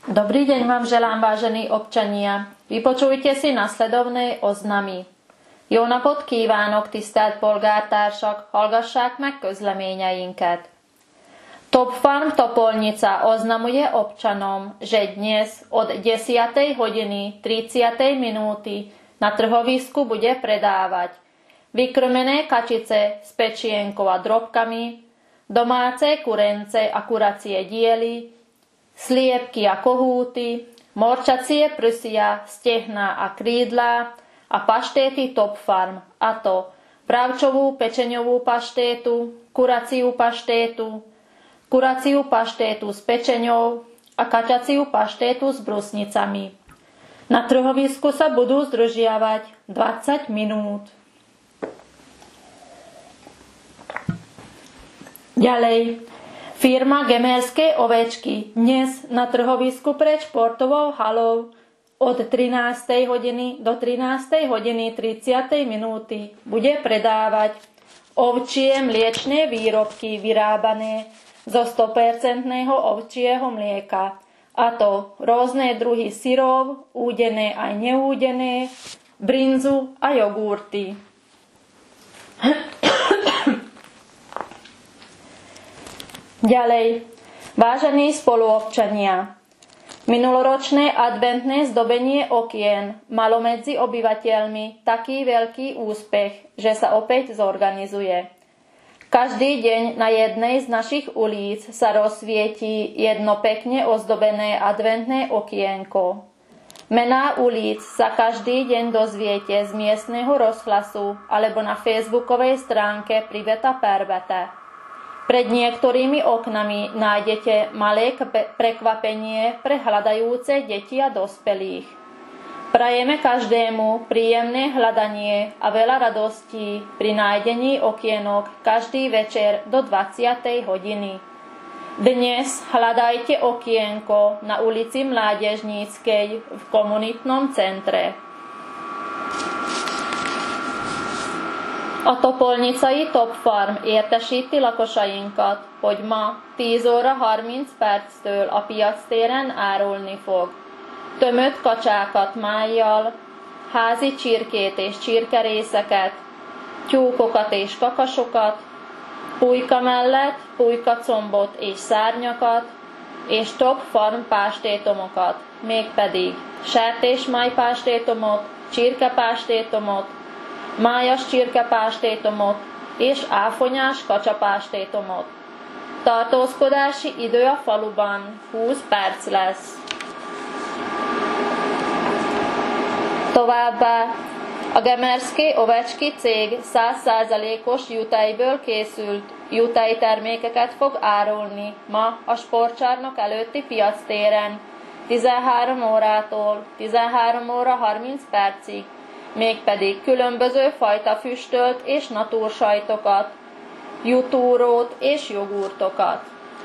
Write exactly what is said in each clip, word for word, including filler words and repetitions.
Dobrý deň vám želám, vážení občania. Vypočujte si nasledovné oznamy. Jó napot kívánok, tisztelt polgártársak, hallgassák meg közleményeinket. Top Farm Topolnica oznamuje občanom, že dnes od desiatej hodiny tridsiatej minúty na trhovisku bude predávať vykrmené kačice s pečienkou a drobkami, domáce kurence a kuracie diely, sliepky a kohúty, morčacie prsia, stehná a krídla a paštéty Top Farm, a to bravčovú pečeňovú paštétu, kuraciu paštétu, kuraciu paštétu s pečeňou a kačaciu paštétu s brusnicami. Na trhovisku sa budú zdržiavať dvadsať minút. Ďalej. Firma Gemerské ovečky dnes na trhovisku pred športovou halou od trinástej hodiny do trinástej hodiny tridsiatej minúty bude predávať ovčie mliečne výrobky vyrábané zo sto percent ovčieho mlieka, a to rôzne druhy syrov, údené aj neúdené, brinzu a jogurty. Ďalej, vážení spoluobčania, minuloročné adventné zdobenie okien malo medzi obyvateľmi taký veľký úspech, že sa opäť zorganizuje. Každý deň na jednej z našich ulic sa rozsvietí jedno pekne ozdobené adventné okienko. Mená ulic sa každý deň dozviete z miestneho rozhlasu alebo na facebookovej stránke Priveta Pervete. Pred niektorými oknami nájdete malé prekvapenie pre hľadajúce deti a dospelých. Prajeme každému príjemné hľadanie a veľa radostí pri nájdení okienok každý večer do dvadsiatej hodiny. Dnes hľadajte okienko na ulici Mládežníckej v komunitnom centre. A Topolnicai Top Farm értesíti lakosainkat, hogy ma tíz óra harminc perctől a piactéren árulni fog tömött kacsákat májjal, házi csirkét és csirkerészeket, tyúkokat és kakasokat, pulyka mellett pulykacombot és szárnyakat, és Top Farm pástétomokat, mégpedig sertésmájpástétomot, csirkepástétomot, májas csirkepástétomot és áfonyás kacsapástétomot. Tartózkodási idő a faluban húsz perc lesz. Továbbá a Gemerské ovečky cég száz százalékos jutejből készült jutejtermékeket fog árulni ma a sportcsarnok előtti piactéren tizenhárom órától tizenhárom óra harminc percig, mégpedig különböző fajta füstölt és natúrsajtokat, jutúrót és jogurtokat.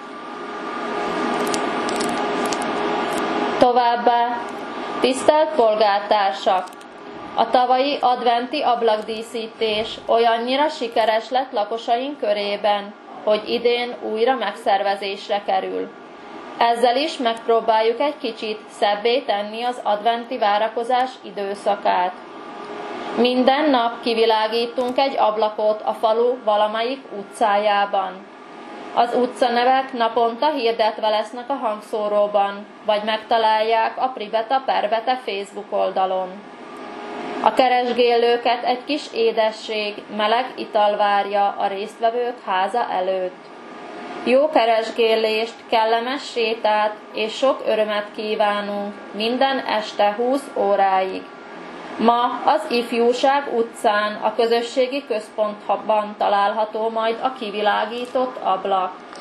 Továbbá, tisztelt polgártársak! A tavalyi adventi ablakdíszítés olyannyira sikeres lett lakosaink körében, hogy idén újra megszervezésre kerül. Ezzel is megpróbáljuk egy kicsit szebbé tenni az adventi várakozás időszakát. Minden nap kivilágítunk egy ablakot a falu valamelyik utcájában. Az utcanevek naponta hirdetve lesznek a hangszóróban, vagy megtalálják a Priveta Pervete Facebook oldalon. A keresgélőket egy kis édesség, meleg ital várja a résztvevők háza előtt. Jó keresgélést, kellemes sétát és sok örömet kívánunk minden este húsz óráig. Ma az Ifjúság utcán a közösségi központban található majd a kivilágított ablak.